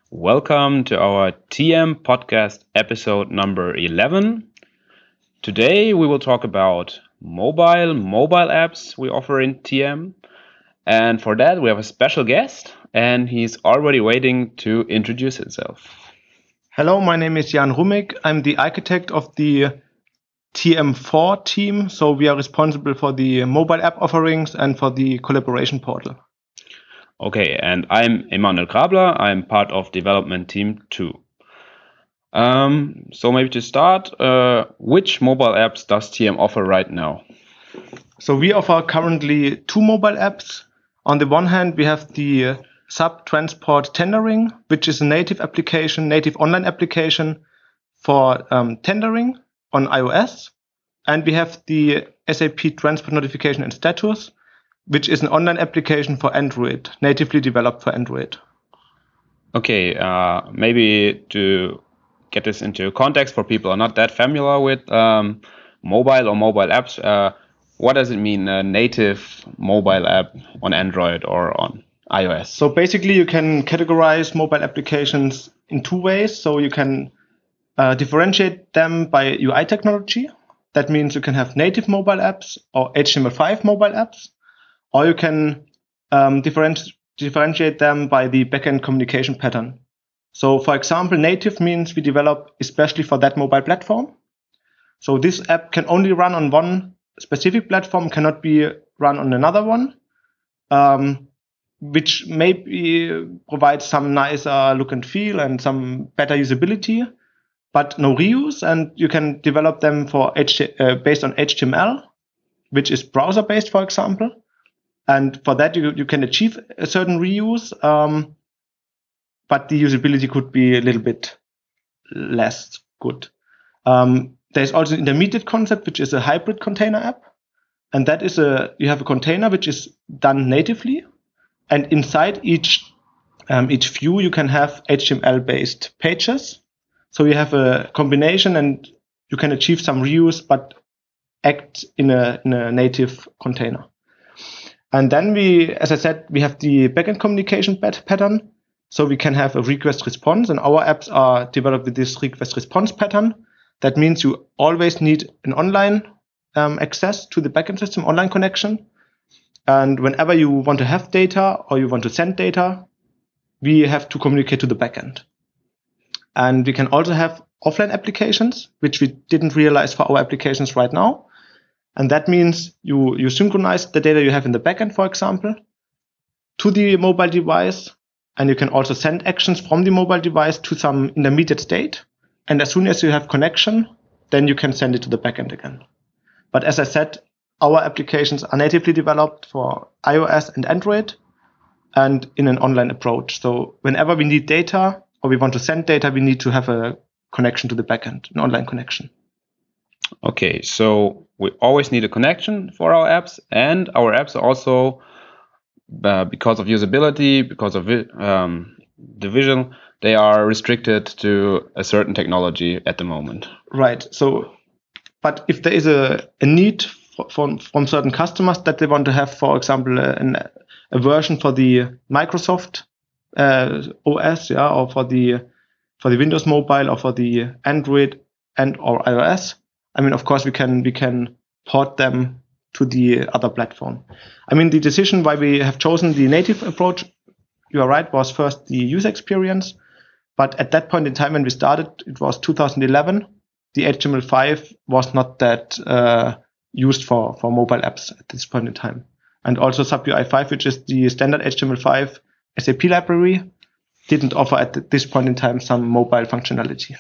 Welcome to our TM podcast episode number 11. Today we will talk about mobile apps we offer in TM. And for that we have a special guest and he's already waiting to introduce himself. Hello, my name is Jan Rumig. I'm the architect of the TM4 team. So we are responsible for the mobile app offerings and for the collaboration portal. Okay, and I'm Emanuel Grabler. I'm part of development team 2. So maybe to start, which mobile apps does TM offer right now? So we offer currently 2 mobile apps. On the one hand, we have the SAP Transport Tendering, which is a native online application for tendering on iOS. And we have the SAP Transport Notification and Status, which is an online application for Android, natively developed for Android. Okay, maybe to get this into context for people who are not that familiar with mobile or mobile apps, what does it mean, a native mobile app on Android or on iOS? So basically, you can categorize mobile applications in 2 ways. So you can differentiate them by UI technology. That means you can have native mobile apps or HTML5 mobile apps, or you can differentiate them by the backend communication pattern. So for example, native means we develop especially for that mobile platform. So this app can only run on one specific platform, cannot be run on another one, which maybe provides some nicer look and feel and some better usability, but no reuse. And you can develop them for based on HTML, which is browser based, for example. And for that, you can achieve a certain reuse, but the usability could be a little bit less good. There's also an intermediate concept, which is a hybrid container app. And that is you have a container which is done natively. And inside each view, you can have HTML-based pages. So you have a combination and you can achieve some reuse, but act in a native container. And then as I said, we have the backend communication pattern. So we can have a request response, and our apps are developed with this request response pattern. That means you always need an online access to the backend system, online connection. And whenever you want to have data or you want to send data, we have to communicate to the backend. And we can also have offline applications, which we didn't realize for our applications right now. And that means you synchronize the data you have in the backend, for example, to the mobile device. And you can also send actions from the mobile device to some intermediate state. And as soon as you have connection, then you can send it to the backend again. But as I said, our applications are natively developed for iOS and Android and in an online approach. So whenever we need data or we want to send data, we need to have a connection to the backend, an online connection. Okay, so we always need a connection for our apps, and our apps are also, because of usability, because of the vision, they are restricted to a certain technology at the moment. Right. So, but if there is a need from certain customers that they want to have, for example, a version for the Microsoft OS, or for the Windows Mobile or for the Android and or iOS, I mean, of course, we can port them to the other platform. I mean, the decision why we have chosen the native approach, you are right, was first the user experience. But at that point in time when we started, it was 2011. The HTML5 was not that used for mobile apps at this point in time. And also SAP UI5, which is the standard HTML5 SAP library, didn't offer at this point in time some mobile functionality.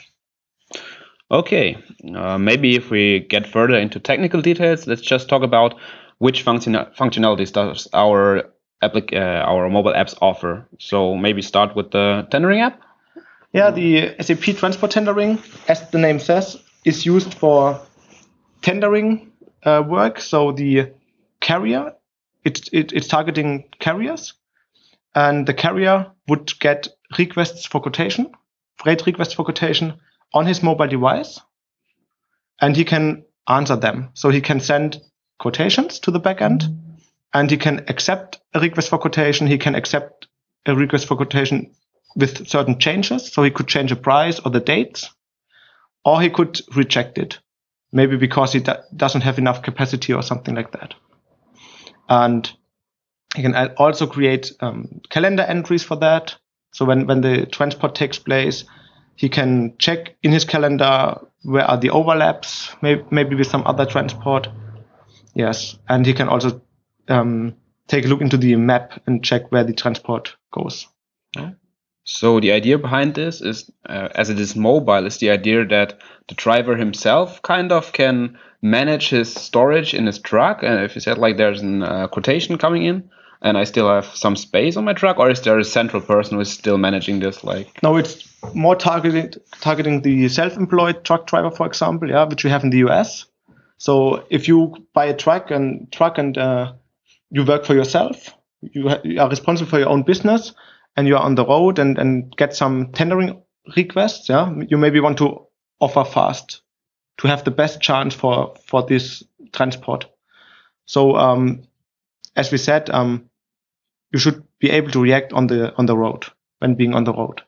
Okay, maybe if we get further into technical details, let's just talk about which functionalities does our mobile apps offer. So maybe start with the tendering app. Yeah, the SAP Transport Tendering, as the name says, is used for tendering work. So the carrier, it's targeting carriers, and the carrier would get requests for quotation, freight requests for quotation on his mobile device, and he can answer them. So he can send quotations to the backend, and he can accept a request for quotation. He can accept a request for quotation with certain changes. So he could change a price or the dates, or he could reject it, maybe because he doesn't have enough capacity or something like that. And he can also create calendar entries for that. So when the transport takes place, he can check in his calendar where are the overlaps, maybe with some other transport. Yes, and he can also take a look into the map and check where the transport goes. So the idea behind this is, as it is mobile, is the idea that the driver himself kind of can manage his storage in his truck. And if you said like there's a quotation coming in, and I still have some space on my truck, or is there a central person who is still managing this? Like, no, it's more targeting the self-employed truck driver, for example, which we have in the US. So if you buy a truck and you work for yourself, you are responsible for your own business, and you're on the road and get some tendering requests. You maybe want to offer fast to have the best chance for this transport. So as we said, you should be able to react on the road when being on the road.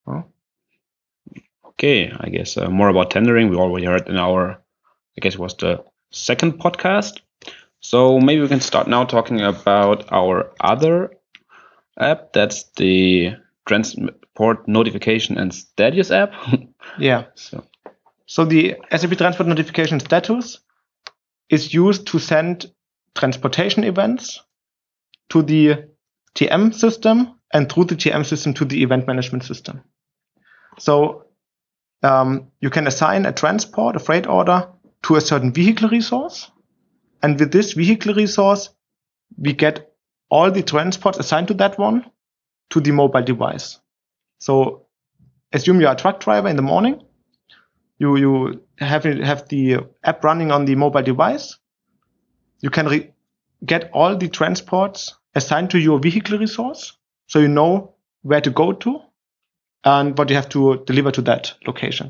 Okay, I guess more about tendering we already heard in our, I guess it was the second podcast. So maybe we can start now talking about our other app. That's the Transport Notification and Status app. Yeah. So the SAP Transport Notification Status is used to send transportation events to the TM system and through the TM system to the event management system. So you can assign a transport, a freight order, to a certain vehicle resource. And with this vehicle resource, we get all the transports assigned to that one to the mobile device. So assume you are a truck driver in the morning. You have the app running on the mobile device. You can get all the transports assigned to your vehicle resource, so you know where to go to and what you have to deliver to that location.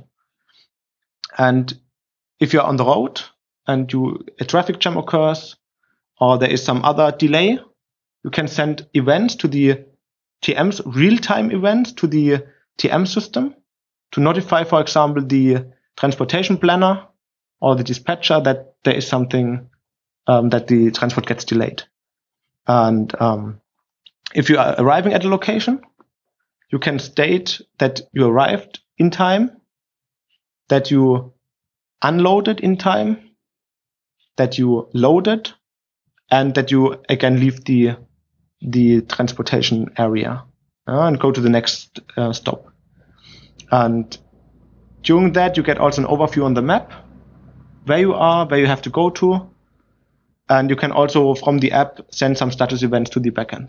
And if you're on the road and a traffic jam occurs or there is some other delay, you can send events to the TM's real-time events to the TM system to notify, for example, the transportation planner or the dispatcher that there is something that the transport gets delayed. And if you are arriving at a location, you can state that you arrived in time, that you unloaded in time, that you loaded, and that you again leave the transportation area and go to the next stop. And during that, you get also an overview on the map, where you are, where you have to go to, and you can also, from the app, send some status events to the backend.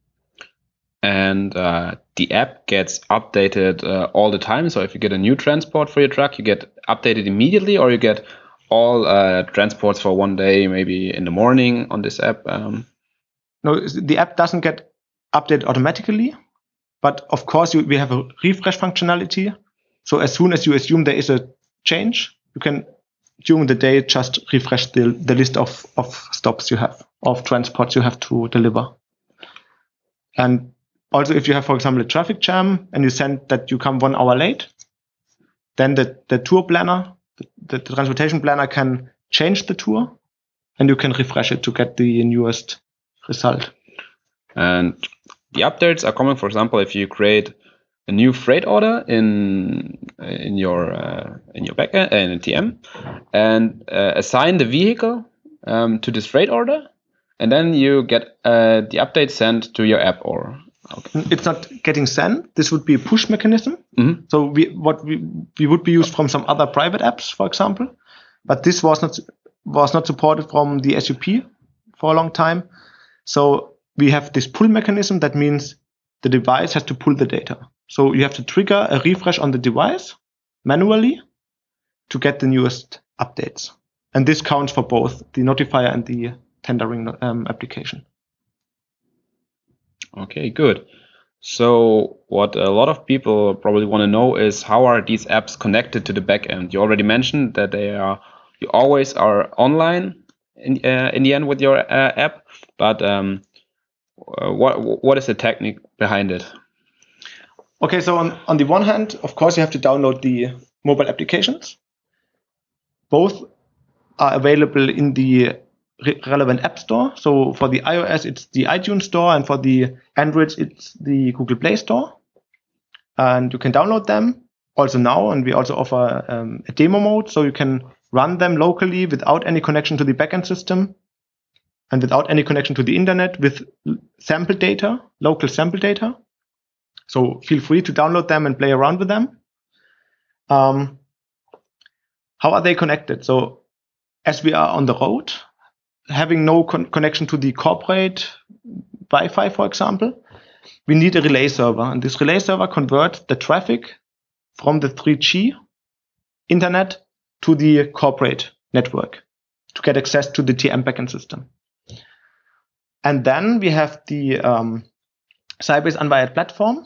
And the app gets updated all the time. So if you get a new transport for your truck, you get updated immediately, or you get all transports for one day, maybe in the morning on this app. No, the app doesn't get updated automatically, but of course we have a refresh functionality. So as soon as you assume there is a change, you can during the day just refresh the list of stops you have, of transports you have to deliver. And also, if you have, for example, a traffic jam and you send that you come 1 hour late, then the tour planner, the transportation planner can change the tour and you can refresh it to get the newest result. And the updates are coming, for example, if you create a new freight order in your backend in TM and assign the vehicle to this freight order, and then you get the update sent to your app. Or okay. It's not getting sent. This would be a push mechanism. Mm-hmm. So we would be used from some other private apps, for example, but this was not supported from the SUP for a long time. So we have this pull mechanism. That means the device has to pull the data. So you have to trigger a refresh on the device manually to get the newest updates. And this counts for both the notifier and the tendering application. Okay, good. So what a lot of people probably want to know is, how are these apps connected to the backend? You already mentioned that you always are online in the end with your app, but what is the technique behind it? Okay, so on the one hand, of course, you have to download the mobile applications. Both are available in the relevant app store. So for the iOS, it's the iTunes Store, and for the Androids, it's the Google Play Store. And you can download them also now, and we also offer a demo mode, so you can run them locally without any connection to the backend system and without any connection to the internet with sample data, local sample data. So feel free to download them and play around with them. How are they connected? So as we are on the road, having no connection to the corporate Wi-Fi, for example, we need a relay server. And this relay server converts the traffic from the 3G internet to the corporate network to get access to the TM backend system. And then we have the Sybase Unwired platform,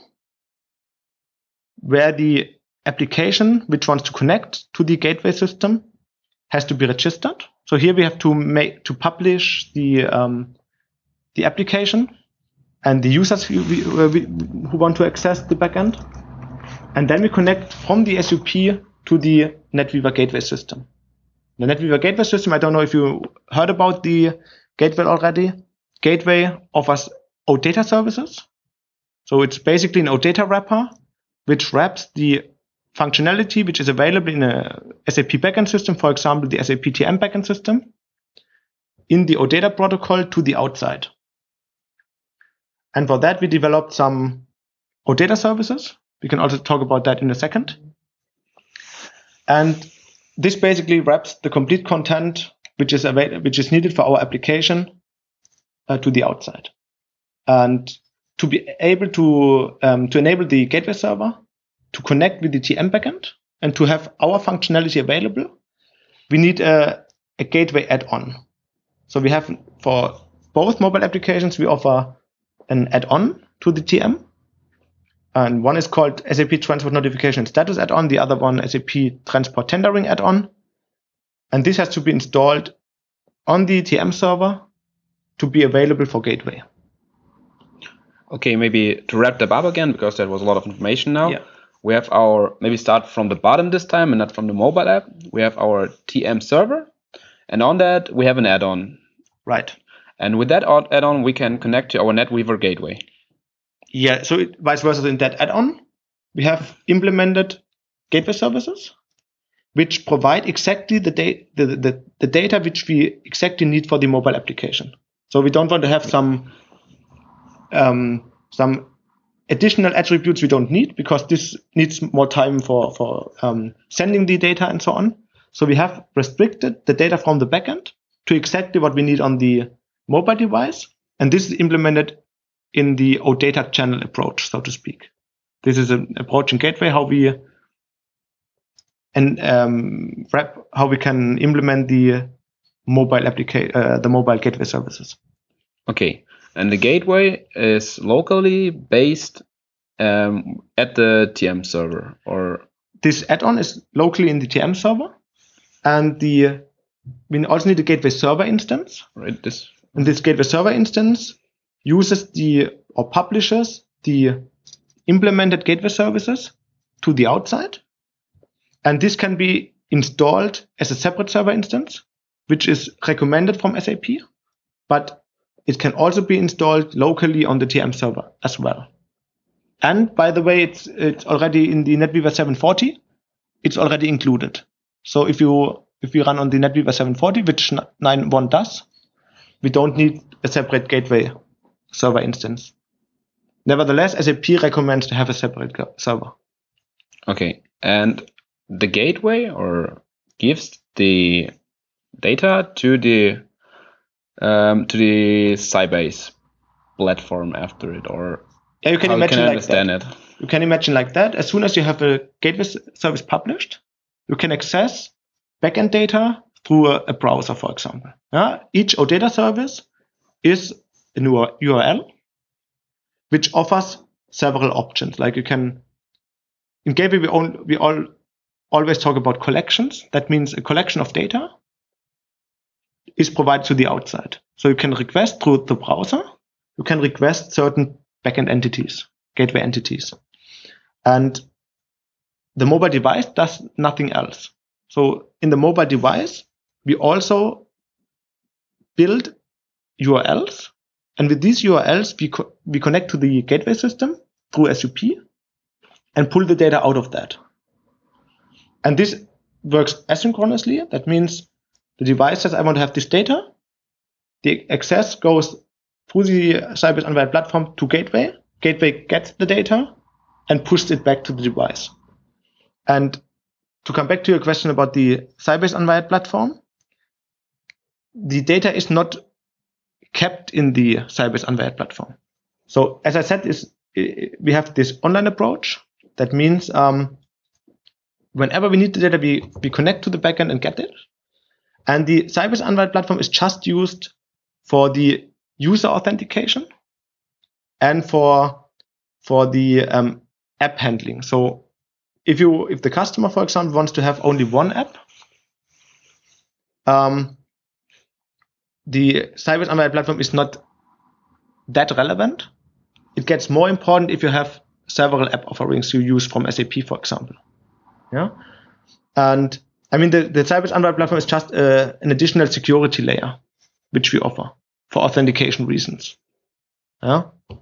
where the application which wants to connect to the gateway system has to be registered. So here we have to publish the application and the users who want to access the backend. And then we connect from the SUP to the NetWeaver gateway system. The NetWeaver gateway system, I don't know if you heard about the gateway already. Gateway offers OData services. So it's basically an OData wrapper, which wraps the functionality which is available in a SAP backend system, for example, the SAP TM backend system, in the OData protocol to the outside. And for that, we developed some OData services. We can also talk about that in a second. And this basically wraps the complete content which is needed for our application to the outside. And to be able to enable the gateway server to connect with the TM backend and to have our functionality available, we need a gateway add-on. So we have, for both mobile applications, we offer an add-on to the TM. And one is called SAP Transport Notification Status add-on, the other one SAP Transport Tendering add-on. And this has to be installed on the TM server to be available for gateway. Okay, maybe to wrap that up again, because that was a lot of information now. Yeah. We have maybe start from the bottom this time and not from the mobile app. We have our TM server, and on that we have an add-on. Right. And with that add-on, we can connect to our NetWeaver gateway. Yeah, so vice versa, in that add-on, we have implemented gateway services, which provide exactly the data which we exactly need for the mobile application. So we don't want to have some additional attributes we don't need, because this needs more time for sending the data and so on. So we have restricted the data from the backend to exactly what we need on the mobile device. And this is implemented in the OData channel approach, so to speak. This is an approach in gateway, how we can implement the mobile gateway services. Okay, and the gateway is locally based at the TM server, or this add-on is locally in the TM server, and we also need a gateway server instance. Right. And this gateway server instance uses or publishes the implemented gateway services to the outside. And this can be installed as a separate server instance, which is recommended from SAP, but it can also be installed locally on the TM server as well. And by the way, it's already in the NetWeaver 740, it's already included. So if you run on the NetWeaver 740, which 9.1 does, we don't need a separate gateway server instance. Nevertheless, SAP recommends to have a separate server. Okay, and the gateway gives the data to the Sybase platform after it, or yeah, you can how imagine can I like understand that. it? You can imagine like that. As soon as you have a gateway service published, you can access backend data through a browser, for example. Each OData service is a new URL which offers several options. Like you can, in gateway, we always talk about collections. That means a collection of data is provided to the outside. So you can request through the browser, you can request certain backend entities, gateway entities. And the mobile device does nothing else. So in the mobile device, we also build URLs. And with these URLs, we connect to the gateway system through SUP and pull the data out of that. And this works asynchronously. That means the device says, I want to have this data. The access goes through the Sybase Unwired platform to Gateway. Gateway gets the data and pushes it back to the device. And to come back to your question about the Sybase Unwired platform, the data is not kept in the Sybase Unwired platform. So as I said, we have this online approach. That means whenever we need the data, we connect to the backend and get it. And the Sybase Unwired platform is just used for the user authentication and for the app handling. So if the customer, for example, wants to have only one app, the Sybase Unwired platform is not that relevant. It gets more important if you have several app offerings you use from SAP, for example. Yeah, and I mean the Sybase Unwired platform is just an additional security layer which we offer for authentication reasons. Yeah.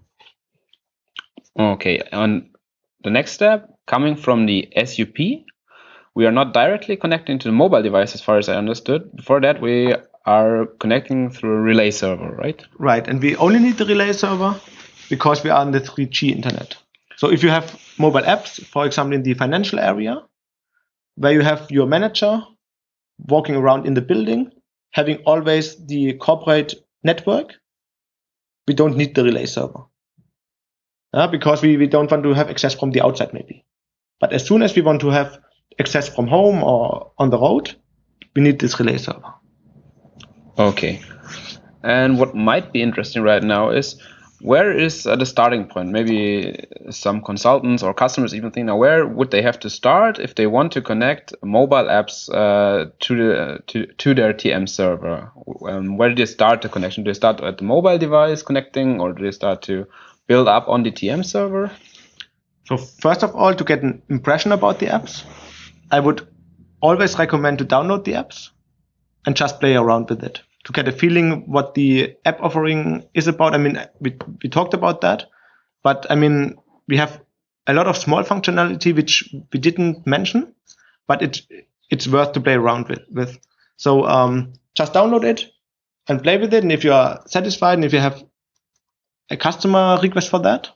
Okay, on the next step, coming from the SUP, we are not directly connecting to the mobile device as far as I understood. Before that, we are connecting through a relay server, right? Right, and we only need the relay server because we are on the 3G internet. So if you have mobile apps, for example, in the financial area, where you have your manager walking around in the building, having always the corporate network, we don't need the relay server. Because we don't want to have access from the outside maybe. But as soon as we want to have access from home or on the road, we need this relay server. Okay. And what might be interesting right now is, where is the starting point? Maybe some consultants or customers even think, now where would they have to start if they want to connect mobile apps to their TM server? Where do they start the connection? Do they start at the mobile device connecting, or do they start to build up on the TM server? So first of all, to get an impression about the apps, I would always recommend to download the apps and just play around with it to get a feeling what the app offering is about. I mean, we talked about that, but I mean, we have a lot of small functionality which we didn't mention, but it's worth to play around with. So just download it and play with it. And if you are satisfied and if you have a customer request for that,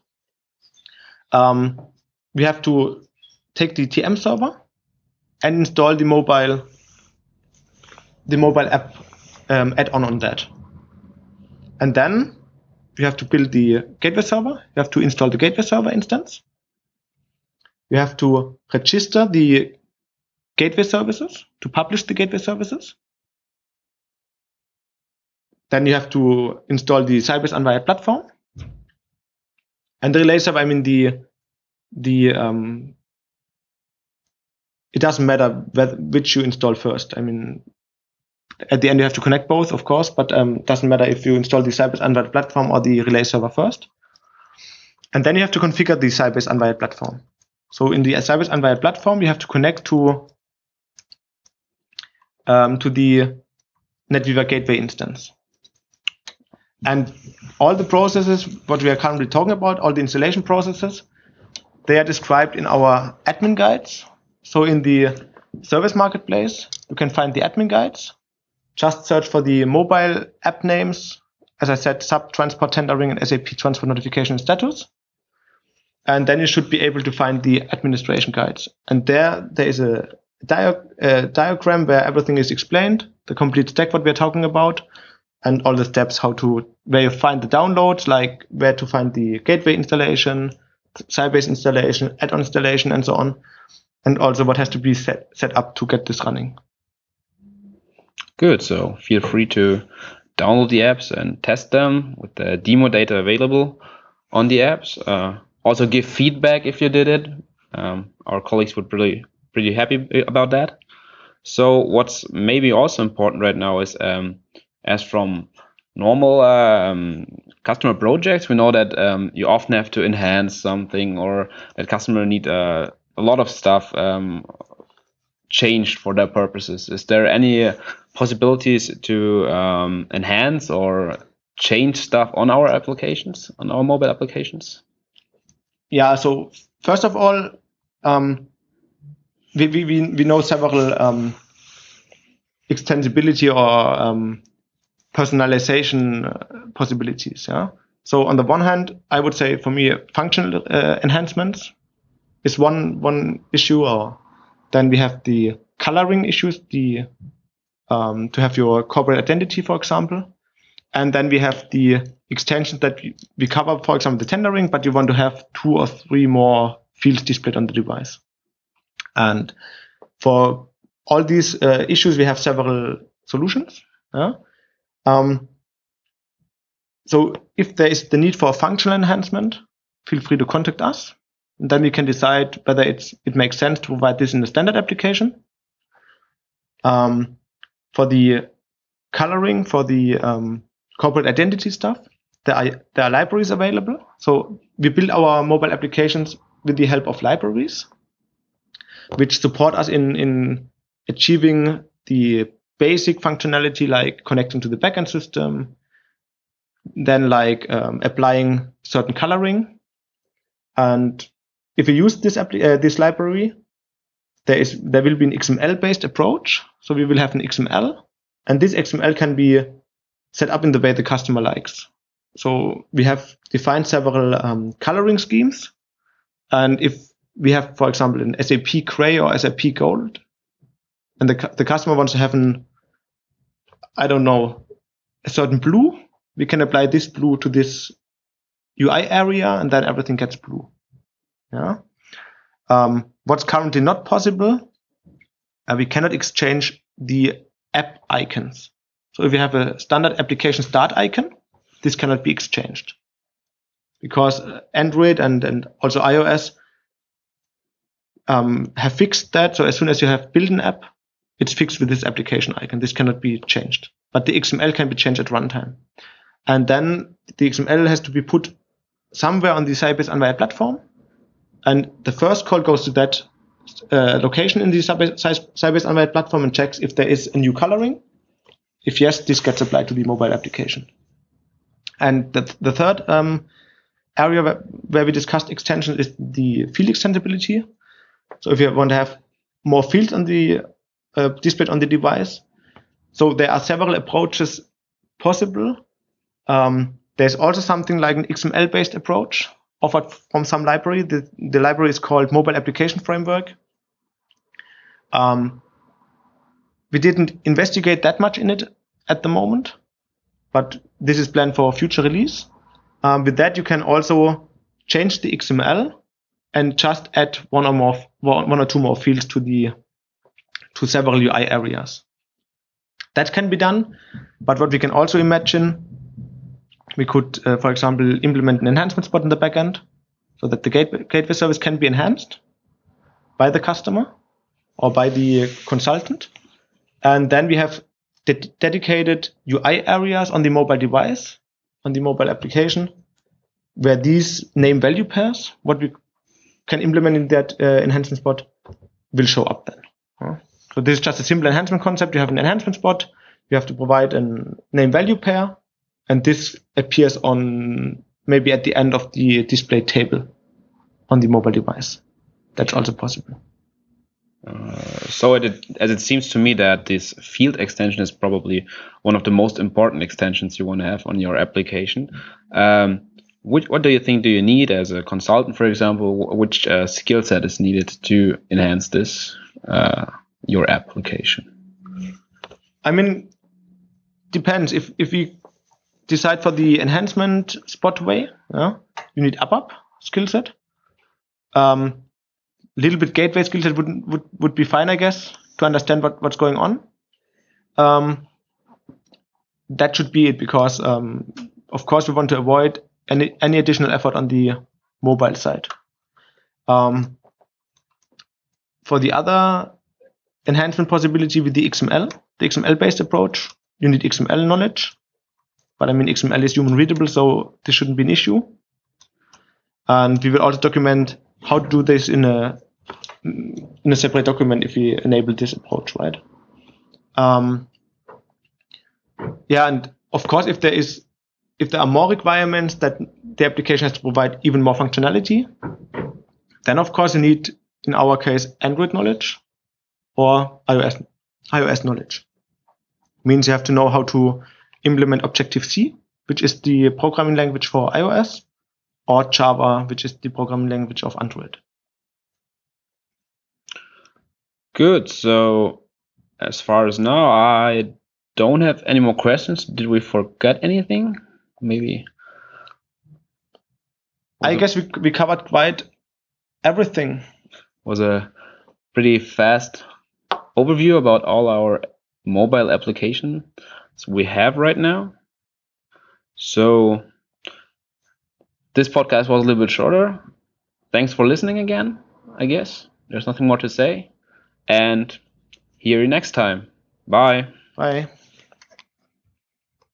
we have to take the TM server and install the mobile app add-on on that. And then you have to build the gateway server. You have to install the gateway server instance. You have to register the gateway services to publish the gateway services. Then you have to install the Sybase Unwired platform. And the relay server, I mean it doesn't matter which you install first. I mean, at the end you have to connect both, of course, but it doesn't matter if you install the Sybase Unwired platform or the relay server first. And then you have to configure the Sybase Unwired platform. So in the Sybase Unwired platform, you have to connect to the NetWeaver Gateway instance. And all the processes, what we are currently talking about, all the installation processes, they are described in our admin guides. So in the service marketplace, you can find the admin guides. Just search for the mobile app names. As I said, SAP Transport Tendering and SAP Transport Notification and Status. And then you should be able to find the administration guides. And there is a diagram where everything is explained, the complete stack what we're talking about, and all the steps where you find the downloads, like where to find the gateway installation, Sybase installation, add-on installation, and so on. And also what has to be set up to get this running. Good. So feel free to download the apps and test them with the demo data available on the apps. Also give feedback if you did it. Our colleagues would be pretty happy about that. So what's maybe also important right now is, as from normal customer projects, we know that you often have to enhance something, or that customer need a lot of stuff changed for their purposes. Is there any possibilities to enhance or change stuff on our applications, on our mobile applications? Yeah. So first of all, we know several extensibility or personalization possibilities. Yeah. So on the one hand, I would say for me, functional enhancements is one issue, or then we have the coloring issues, the to have your corporate identity, for example, and then we have the extensions that we cover, for example, the tendering, but you want to have 2 or 3 more fields displayed on the device. And for all these issues, we have several solutions. Yeah? So if there is the need for a functional enhancement, feel free to contact us. And then we can decide whether it makes sense to provide this in the standard application. For the coloring, for the corporate identity stuff, there are libraries available. So we build our mobile applications with the help of libraries, which support us in achieving the basic functionality, like connecting to the backend system, then like applying certain coloring. And if we use this library, there will be an XML-based approach. So we will have an XML, and this XML can be set up in the way the customer likes. So we have defined several coloring schemes. And if we have, for example, an SAP Gray or SAP Gold, and the customer wants to have a certain blue, we can apply this blue to this UI area, and then everything gets blue. Yeah. What's currently not possible, we cannot exchange the app icons. So if you have a standard application start icon, this cannot be exchanged, because Android and also iOS have fixed that. So as soon as you have built an app, it's fixed with this application icon. This cannot be changed, but the XML can be changed at runtime. And then the XML has to be put somewhere on the Sybase Unwired platform. And the first call goes to that location in the Sybase Unwired platform and checks if there is a new coloring. If yes, this gets applied to the mobile application. And the third area where we discussed extension is the field extensibility. So if you want to have more fields on the displayed on the device, so there are several approaches possible. There's also something like an XML-based approach offered from some library. The library is called Mobile Application Framework. We didn't investigate that much in it at the moment, but this is planned for future release. With that, you can also change the XML and just add one or two more fields to several UI areas. That can be done, but what we can also imagine, we could, for example, implement an enhancement spot in the backend so that the gateway service can be enhanced by the customer or by the consultant. And then we have dedicated UI areas on the mobile device, on the mobile application, where these name value pairs, what we can implement in that enhancement spot, will show up then. So this is just a simple enhancement concept. You have an enhancement spot, you have to provide a name value pair, and this appears on maybe at the end of the display table on the mobile device. That's also possible. So as it seems to me that this field extension is probably one of the most important extensions you want to have on your application. What do you think do you need as a consultant, for example? Which skill set is needed to enhance this, your application? I mean, depends. If we decide for the enhancement spot way, you need ABAP skill set. Little bit gateway skill set would be fine, I guess, to understand what's going on. That should be it, because of course we want to avoid any additional effort on the mobile side. For the other enhancement possibility with the XML-based approach, you need XML knowledge. but I mean, XML is human readable, so this shouldn't be an issue. And we will also document how to do this in a separate document if we enable this approach, right? Yeah, and of course, if there are more requirements that the application has to provide even more functionality, then of course you need, in our case, Android knowledge or iOS knowledge. Means you have to know how to implement Objective-C, which is the programming language for iOS, or Java, which is the programming language of Android. Good. So as far as now, I don't have any more questions. Did we forget anything? Maybe. I guess we covered quite everything. Was a pretty fast overview about all our mobile applications we have right now. So this podcast was a little bit shorter. Thanks for listening again, I guess. There's nothing more to say. And hear you next time. Bye. Bye.